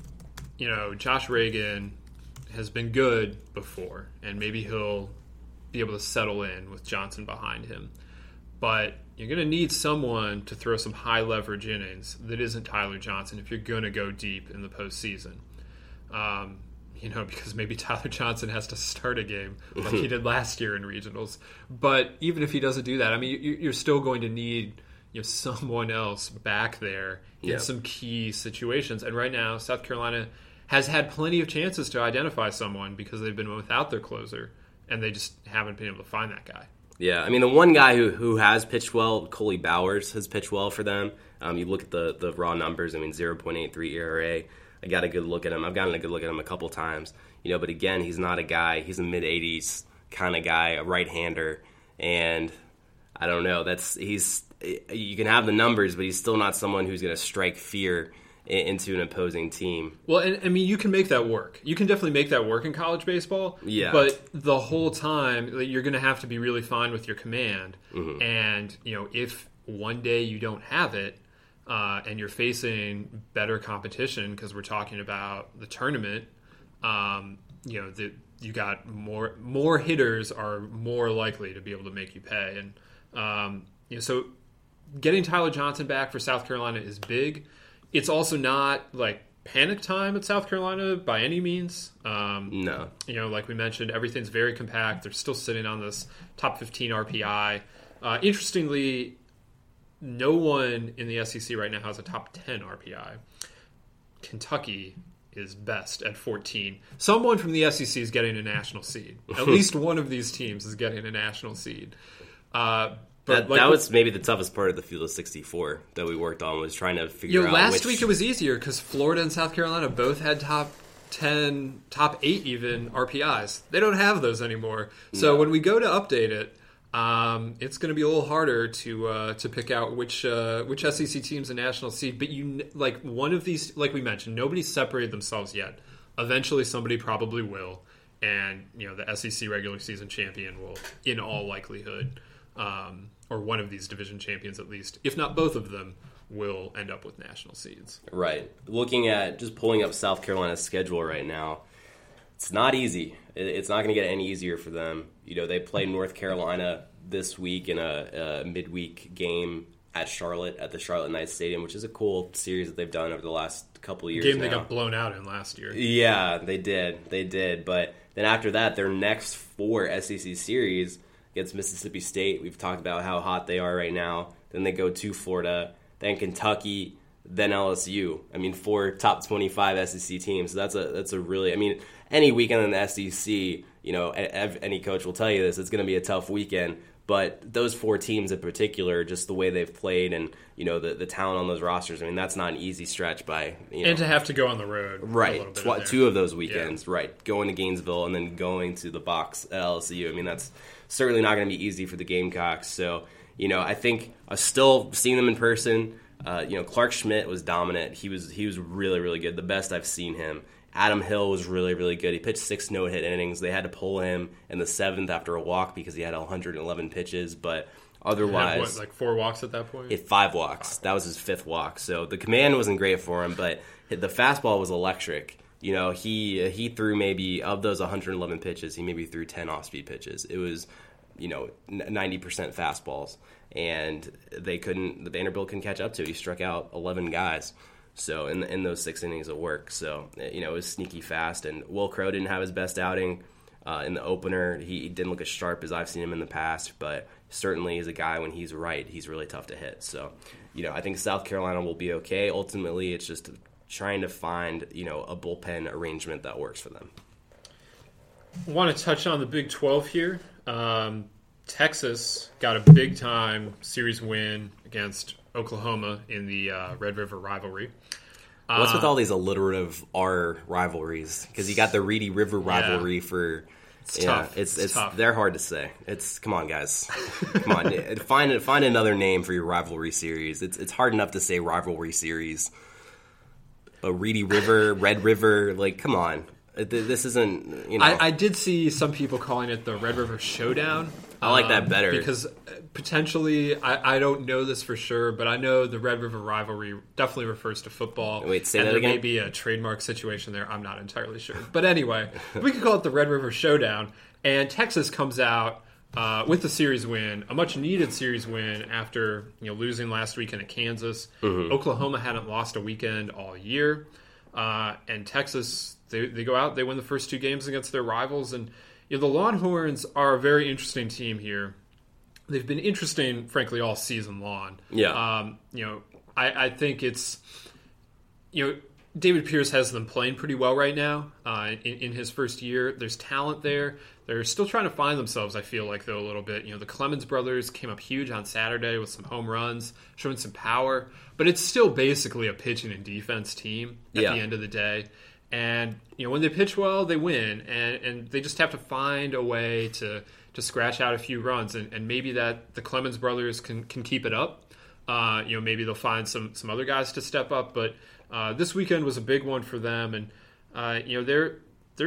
Josh Reagan has been good before, and maybe he'll be able to settle in with Johnson behind him, but you're going to need someone to throw some high leverage innings that isn't Tyler Johnson if you're going to go deep in the postseason. Because maybe Tyler Johnson has to start a game like he did last year in regionals. But even if he doesn't do that, I mean, you're still going to need someone else back there in some key situations. And right now, South Carolina has had plenty of chances to identify someone, because they've been without their closer, and they just haven't been able to find that guy. Yeah, I mean, the one guy who has pitched well, Coley Bowers, has pitched well for them. You look at the raw numbers, 0.83 ERA. I got a good look at him. I've gotten a good look at him a couple times, but again, he's not a guy. He's a mid-80s kind of guy, a right-hander, and I don't know. You can have the numbers, but he's still not someone who's going to strike fear into an opposing team. Well, and you can make that work. You can definitely make that work in college baseball. Yeah. But the whole time, you're going to have to be really fine with your command. Mm-hmm. And if one day you don't have it, and you're facing better competition, because we're talking about the tournament, you got more hitters are more likely to be able to make you pay, and so getting Tyler Johnson back for South Carolina is big. It's also not like panic time at South Carolina by any means. No, like we mentioned, everything's very compact. They're still sitting on this top 15 RPI. Interestingly, no one in the SEC right now has a top 10 RPI. Kentucky is best at 14. Someone from the SEC is getting a national seed. At least one of these teams is getting a national seed. But that was maybe the toughest part of the Field of 64 that we worked on, was trying to figure out last week it was easier because Florida and South Carolina both had top 10, top 8 even RPIs. They don't have those anymore. So when we go to update it, it's going to be a little harder to pick out which SEC team's a national seed. But one of these, like we mentioned, nobody's separated themselves yet. Eventually, somebody probably will, and the SEC regular season champion will, in all likelihood, or one of these division champions at least, if not both of them, will end up with national seeds. Right. Looking at just pulling up South Carolina's schedule right now, it's not easy. It's not going to get any easier for them. They play North Carolina this week in a midweek game at Charlotte, at the Charlotte Knights Stadium, which is a cool series that they've done over the last couple of years. Game they got blown out in last year. Yeah, they did. But then after that, their next 4 SEC series against Mississippi State. We've talked about how hot they are right now. Then they go to Florida, then Kentucky, then LSU. 4 top 25 SEC teams. So that's a really, any weekend in the SEC, any coach will tell you this, it's going to be a tough weekend. But those 4 teams in particular, just the way they've played and, the talent on those rosters, that's not an easy stretch by, And to have to go on the road. Right. 2 of those weekends, right. Going to Gainesville and then going to the box at LSU. That's certainly not going to be easy for the Gamecocks. So, I think still seeing them in person, Clark Schmidt was dominant. He was really, really good. The best I've seen him. Adam Hill was really, really good. He pitched 6 no-hit innings. They had to pull him in the 7th after a walk because he had 111 pitches. But otherwise, he had 4 walks at that point? He had 5 walks. That was his 5th walk. So the command wasn't great for him, but the fastball was electric. He threw maybe, of those 111 pitches, he maybe threw 10 off-speed pitches. It was, 90% fastballs. And Vanderbilt couldn't catch up to it. He struck out 11 guys. So in those 6 innings of work, so it was sneaky fast. And Will Crow didn't have his best outing in the opener. He didn't look as sharp as I've seen him in the past, but certainly is a guy when he's right, he's really tough to hit. So I think South Carolina will be okay. Ultimately, it's just trying to find a bullpen arrangement that works for them. I want to touch on the Big 12 here. Texas got a big time series win against Oklahoma in the Red River rivalry. What's with all these alliterative R rivalries? Because you got the Reedy River rivalry for. It's tough. It's tough. They're hard to say. Come on, guys. Come on, find another name for your rivalry series. It's hard enough to say rivalry series. But Reedy River, Red River, come on. This isn't. I did see some people calling it the Red River Showdown. I like that better. Because potentially, I don't know this for sure, but I know the Red River rivalry definitely refers to football. Wait, say and that there again? may be a trademark situation there. I'm not entirely sure. But anyway, we could call it the Red River Showdown. And Texas comes out with the series win, a much-needed series win after losing last weekend at Kansas. Mm-hmm. Oklahoma hadn't lost a weekend all year. And Texas, they go out, they win the first 2 games against their rivals, and the Longhorns are a very interesting team here. They've been interesting, frankly, all season long. Yeah. I think it's, David Pierce has them playing pretty well right now in his first year. There's talent there. They're still trying to find themselves, I feel like, though, a little bit. The Clemens brothers came up huge on Saturday with some home runs, showing some power. But it's still basically a pitching and defense team at the end of the day. And, when they pitch well, they win. And they just have to find a way to scratch out a few runs. And maybe that the Clemens brothers can keep it up. Maybe they'll find some other guys to step up. But this weekend was a big one for them. And, they're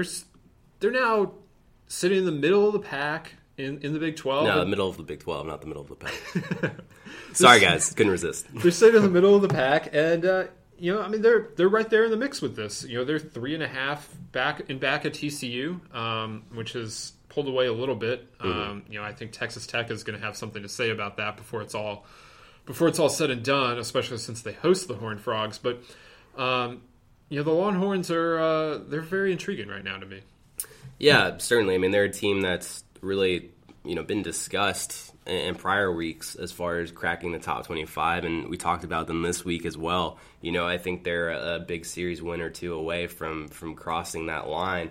now sitting in the middle of the pack in the Big 12. No, the middle of the Big 12, not the middle of the pack. Sorry, guys. Couldn't resist. They're sitting in the middle of the pack. And, they're right there in the mix with this. They're 3.5 back at TCU, which has pulled away a little bit. Mm-hmm. I think Texas Tech is going to have something to say about that before it's all said and done, especially since they host the Horned Frogs. But the Longhorns are they're very intriguing right now to me. Yeah, certainly. They're a team that's really been discussed in prior weeks as far as cracking the top 25, and we talked about them this week as well. I think they're a big series win or 2 away from crossing that line.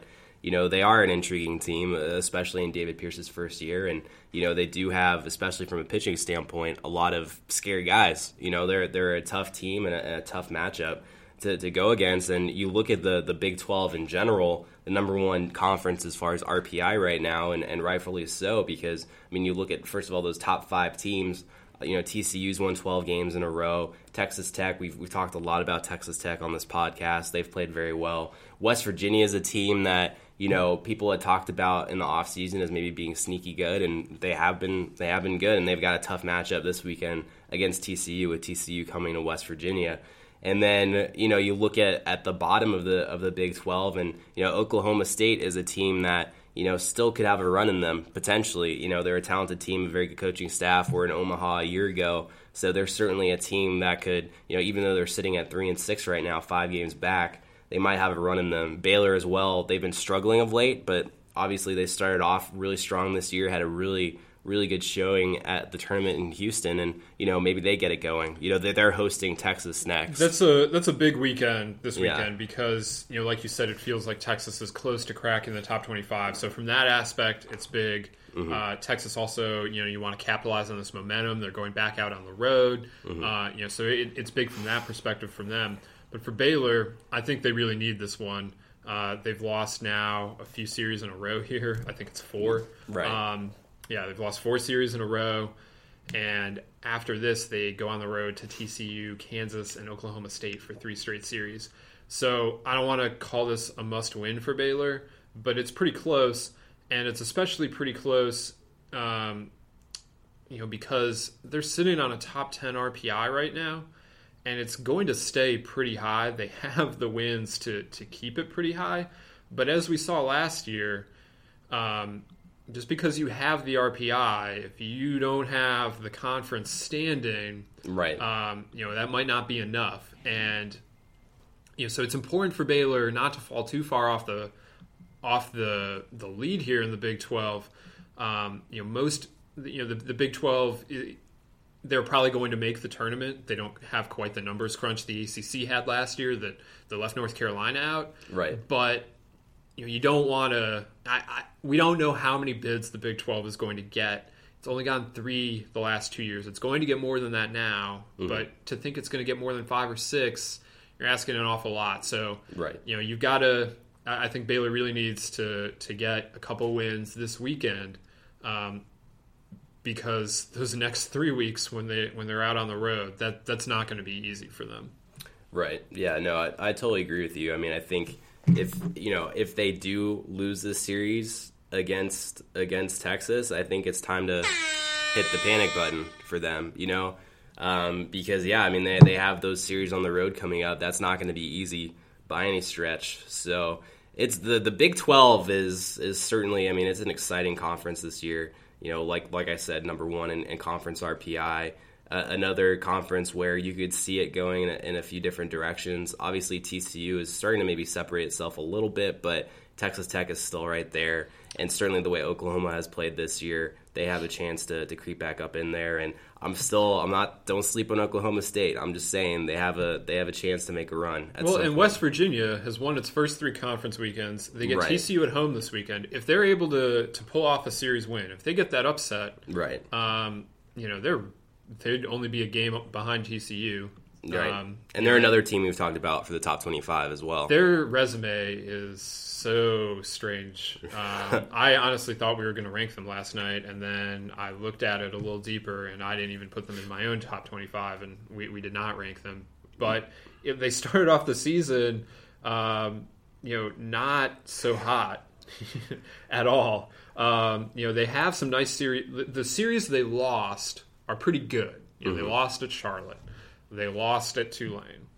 they are an intriguing team, especially in David Pierce's first year. And, they do have, especially from a pitching standpoint, a lot of scary guys. They're a tough team and a tough matchup to go against. And you look at the Big 12 in general, the number one conference as far as RPI right now, and rightfully so, because, you look at, first of all, those top 5 teams. TCU's won 12 games in a row. Texas Tech, we've talked a lot about Texas Tech on this podcast. They've played very well. West Virginia is a team that, people had talked about in the offseason as maybe being sneaky good, and they have been good, and they've got a tough matchup this weekend against TCU, with TCU coming to West Virginia. And then, you look at the bottom of the Big 12, and, Oklahoma State is a team that, still could have a run in them, potentially. They're a talented team, a very good coaching staff. Were in Omaha a year ago. So they're certainly a team that could, even though they're sitting at 3-6 right now, 5 games back, they might have a run in them. Baylor as well, they've been struggling of late, but obviously they started off really strong this year, had a really good showing at the tournament in Houston, and maybe they get it going. They're hosting Texas next. That's a big weekend this weekend because like you said, it feels like Texas is close to cracking the top 25. So from that aspect, it's big. Mm-hmm. Texas also, you want to capitalize on this momentum. They're going back out on the road. Mm-hmm. So it's big from that perspective from them. But for Baylor, I think they really need this one. They've lost now a few series in a row here. I think it's 4. Right. They've lost 4 series in a row, and after this, they go on the road to TCU, Kansas, and Oklahoma State for 3 straight series. So I don't want to call this a must-win for Baylor, but it's pretty close, and it's especially pretty close, because they're sitting on a top 10 RPI right now, and it's going to stay pretty high. They have the wins to keep it pretty high, but as we saw last year, just because you have the RPI, if you don't have the conference standing, right? That might not be enough. And so it's important for Baylor not to fall too far off the lead here in the Big 12. The Big 12, they're probably going to make the tournament. They don't have quite the numbers crunch the ACC had last year that left North Carolina out, right? But you don't want to. We don't know how many bids the Big 12 is going to get. It's only gotten 3 the last 2 years. It's going to get more than that now. Mm-hmm. But to think it's going to get more than 5 or 6, you're asking an awful lot. So, right. You've got to. I think Baylor really needs to get a couple wins this weekend, because those next 3 weeks when they're out on the road, that's not going to be easy for them. Right. Yeah. No, I totally agree with you. I think if they do lose this series against Texas, I think it's time to hit the panic button for them, because they have those series on the road coming up. That's not going to be easy by any stretch. So it's the Big 12 is certainly, it's an exciting conference this year. Like I said, number one in conference RPI. Another conference where you could see it going in a few different directions. Obviously, TCU is starting to maybe separate itself a little bit, but Texas Tech is still right there. And certainly the way Oklahoma has played this year, they have a chance to creep back up in there. And don't sleep on Oklahoma State. I'm just saying they have a chance to make a run. West Virginia has won its first 3 conference weekends. They get TCU at home this weekend. If they're able to pull off a series win, if they get that upset, right? They'd only be a game behind TCU. Right. And they're another team we've talked about for the top 25 as well. Their resume is so strange. I honestly thought we were going to rank them last night, and then I looked at it a little deeper, and I didn't even put them in my own top 25, and we did not rank them. But if they started off the season, not so hot at all. They have some nice series. The series they lost are pretty good. They lost at Charlotte. They lost at Tulane.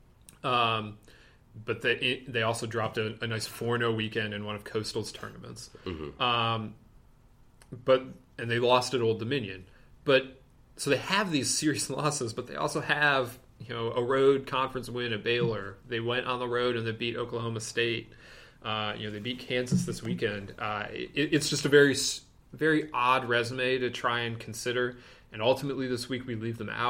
But they also dropped a nice 4-0 weekend in one of Coastal's tournaments. Mm-hmm. And they lost at Old Dominion. So they have these serious losses, but they also have a road conference win at Baylor. They went on the road and they beat Oklahoma State. They beat Kansas this weekend. It's just a very, very odd resume to try and consider. And ultimately this week we leave them out.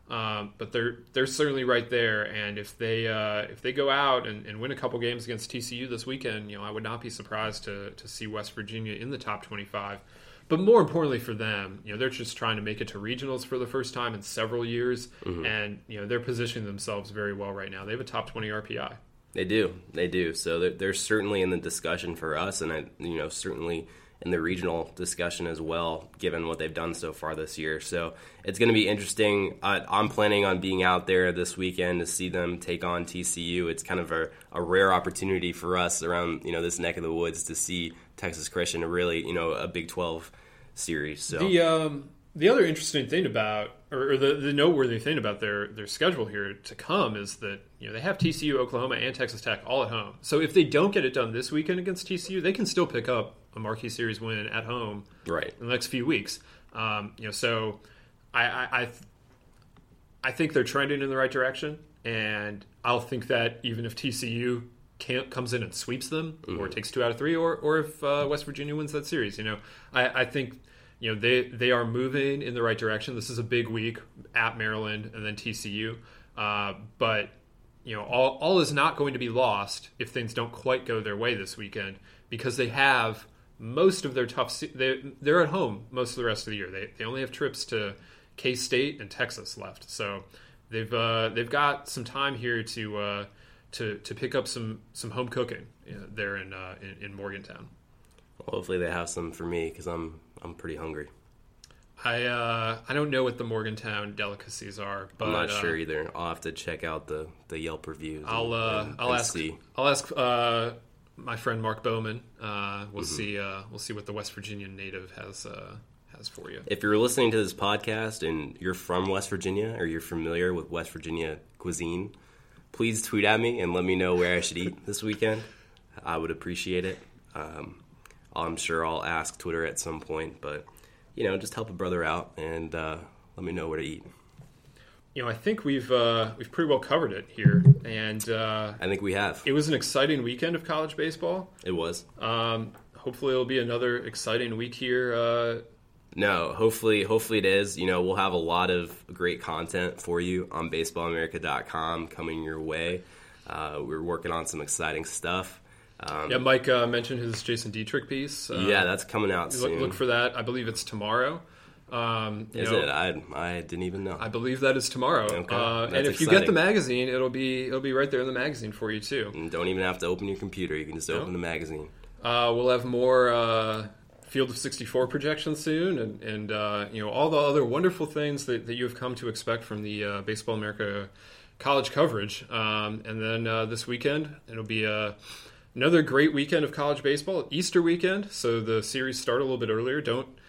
But they're certainly right there. And if they go out and win a couple games against TCU this weekend, I would not be surprised to see West Virginia in the top 25. But more importantly for them, they're just trying to make it to regionals for the first time in several years, and they're positioning themselves very well right now. They have a top 20 RPI. They do. So they're certainly in the discussion for us, and certainly in the regional discussion as well, given what they've done so far this year. So it's going to be interesting. I'm planning on being out there this weekend to see them take on TCU. It's kind of a rare opportunity for us around this neck of the woods to see Texas Christian really a Big 12 series. So the other interesting thing about, or the noteworthy thing about their schedule here to come is that they have TCU, Oklahoma, and Texas Tech all at home. So if they don't get it done this weekend against TCU, they can still pick up a marquee series win at home right in the next few weeks. So I think they're trending in the right direction, and I'll think that even if TCU comes in and sweeps them, or takes 2 out of 3, or if West Virginia wins that series, I think they are moving in the right direction. This is a big week at Maryland and then TCU, but all is not going to be lost if things don't quite go their way this weekend, because they have most of their they're at home most of the rest of the year. They only have trips to K-State and Texas left, so they've got some time here to pick up some home cooking there in Morgantown. Well, hopefully they have some for me, because I'm pretty hungry. I don't know what the Morgantown delicacies are, but I'm not sure either. I'll have to check out the Yelp reviews. I'll ask my friend Mark Bowman. We'll see what the West Virginian native has for you. If you're listening to this podcast and you're from West Virginia, or you're familiar with West Virginia cuisine, please tweet at me and let me know where I should eat this weekend. I would appreciate it. I'm sure I'll ask Twitter at some point, but just help a brother out and let me know where to eat. I think we've pretty well covered it here, and I think we have. It was an exciting weekend of college baseball. It was. Hopefully, it'll be another exciting week here. No, hopefully it is. We'll have a lot of great content for you on BaseballAmerica.com coming your way. We're working on some exciting stuff. Mike mentioned his Jason Dietrich piece. That's coming out soon. Look for that. I believe it's tomorrow. Is it? I didn't even know. I believe that is tomorrow. Okay. And if you get the magazine, it'll be right there in the magazine for you too. And don't even have to open your computer. You can just open the magazine. We'll have more Field of 64 projections soon, and all the other wonderful things that you have come to expect from the Baseball America college coverage. And then this weekend, it'll be another great weekend of college baseball, Easter weekend. So the series start a little bit earlier.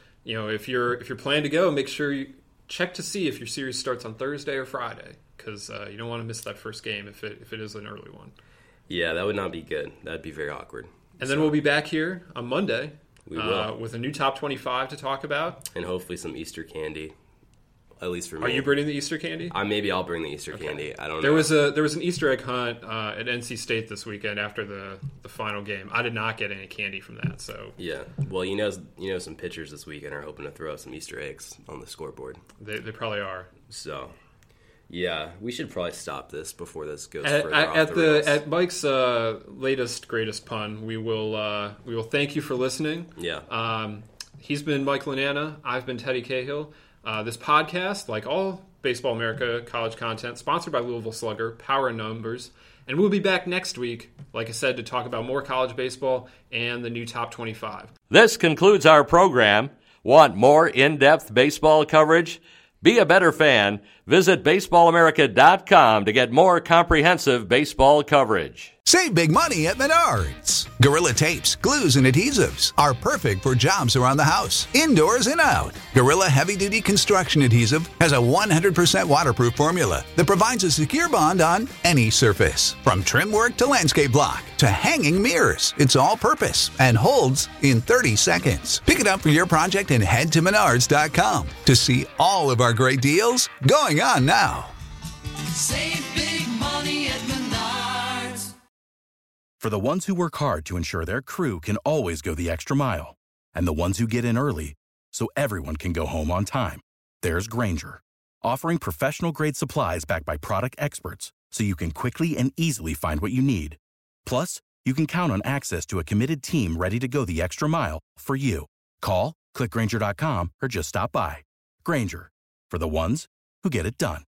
If you're planning to go, make sure you check to see if your series starts on Thursday or Friday, because you don't want to miss that first game if it is an early one. Yeah, that would not be good. That'd be very awkward. And then we'll be back here on Monday with a new top 25 to talk about, and hopefully some Easter candy. At least for me. Are you bringing the Easter candy? Maybe I'll bring the Easter candy. I don't know. There was an Easter egg hunt at NC State this weekend after the final game. I did not get any candy from that. So yeah, well, some pitchers this weekend are hoping to throw out some Easter eggs on the scoreboard. They probably are. So yeah, we should probably stop this before this goes further off the rails. At Mike's latest greatest pun, we will thank you for listening. Yeah. He's been Mike Lananna. I've been Teddy Cahill. This podcast, like all Baseball America college content, sponsored by Louisville Slugger, Power in Numbers. And we'll be back next week, like I said, to talk about more college baseball and the new top 25. This concludes our program. Want more in-depth baseball coverage? Be a better fan. Visit BaseballAmerica.com to get more comprehensive baseball coverage. Save big money at Menards. Gorilla tapes, glues, and adhesives are perfect for jobs around the house, indoors and out. Gorilla Heavy Duty Construction Adhesive has a 100% waterproof formula that provides a secure bond on any surface. From trim work to landscape block to hanging mirrors, it's all purpose and holds in 30 seconds. Pick it up for your project and head to Menards.com to see all of our great deals going on now. Save big money at Menards. For the ones who work hard to ensure their crew can always go the extra mile, and the ones who get in early so everyone can go home on time, there's Grainger, offering professional-grade supplies backed by product experts so you can quickly and easily find what you need. Plus, you can count on access to a committed team ready to go the extra mile for you. Call, click Grainger.com, or just stop by. Grainger, for the ones who get it done.